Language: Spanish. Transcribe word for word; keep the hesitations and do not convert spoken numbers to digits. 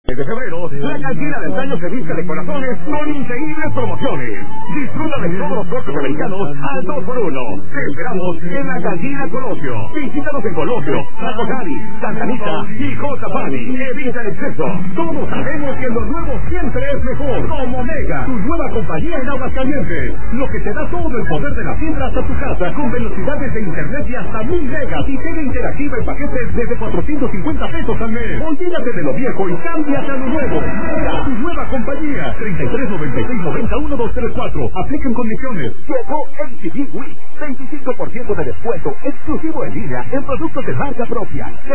De febrero, la cantina del año se viste de corazones con increíbles promociones. Disfruta de todos los cortes americanos al dos por uno. Te esperamos en la cantina Colosio. Visítanos en Colosio, Sacocari, Santa Anita y J. Pani. Evita el exceso. Todos sabemos que lo nuevo siempre es mejor. Como Mega, tu nueva compañía en Aguascalientes. Lo que te da todo el poder de la fibra hasta tu casa, con velocidades de internet y hasta mil megas y tele interactiva en paquetes desde cuatrocientos cincuenta pesos al mes. Olvídate de lo viejo y cambia a lo nuevo. Mega, tu nueva compañía. treinta y tres noventa y seis noventa uno dos tres cuatro. Apliquen condiciones. Llegó M T V Week. veinticinco por ciento de descuento exclusivo en línea en productos de marca propia.